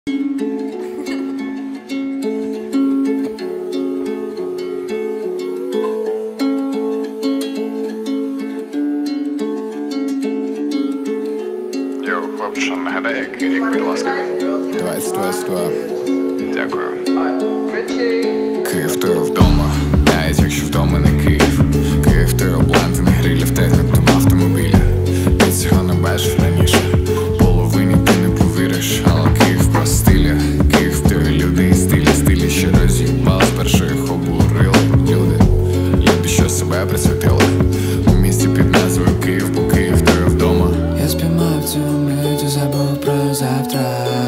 Хлопче, нагадай, який рік, будь ласка. 22. Дякую. Київ, ти вдома, навіть якщо вдома не Київ. Київ, ти обланти, не грилі в технікому автомобілі. Ти цього не бачив раніше, половині ти не повіриш. Але Київ про стилі, Київ, ти люди і стилі, що роз'їбали, спершу їх обурили. Люди, що себе присвятили у місті під назвою Київ, бо Київ, ти вдома. Я спіймав цю мить і забув про завтра.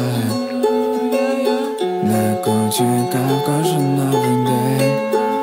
На чекав кожен новий день.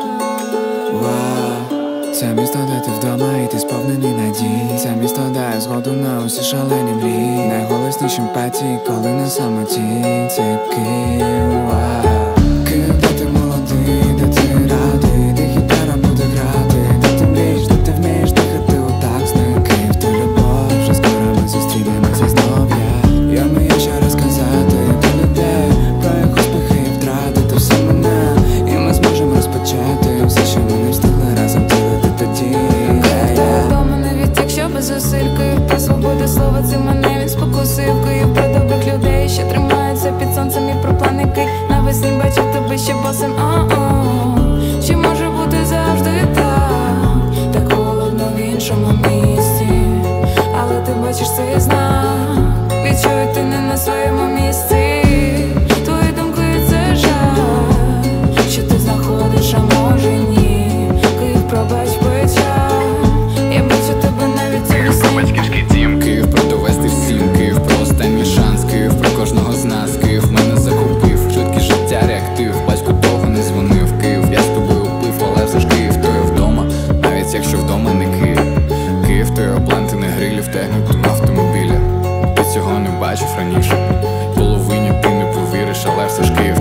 Вау, це місто, де ти вдома і ти сповнений надій. Це місто дає згоду на усі шалені мрії. Найголосніші емпатії, коли на самоті. Це Київ, вау. Київ, де ти молодий, де ти радий, де гітара буде грати, де ти мрієш, де ти вмієш дихати отак з ним. Київ, ти любов, вже скоро ми зустрінемося знов. Я вмію ще розказати до людей про їх успіхи і втрати, та все мене, і ми зможемо розпочати все, що ми не встигли разом ділити тоді. Вдома навіть якщо без зусиль. Київ про свободу слова, це мене він спокусив. Київ про добрих людей, що тримаються під сонцем, і про плани Київ. Навесні бачив тебе ще босим. Чи може бути завжди так холодно в іншому місті, але ти бачиш цей знак, відчую, ти не на своєму місці. Твої думки — це жаль, що ти знаходиш, а може ні. Київ, пробач, печаль, я бачу тебе навіть у Київ про вісні. батьківський дім. Київ про довести всім, Київ про останній шанс, Київ про кожного з нас, Київ мене закупив, швидке життя, реактив, батько довго не дзвонив. Київ, я з тобою пив, але все ж Київ, то є вдома, навіть якщо вдома не Київ. Київ, то є обланти, не грилі в технікому автомобілі. Ти цього не бачив раніше, половині ти не повіриш, але все ж Київ,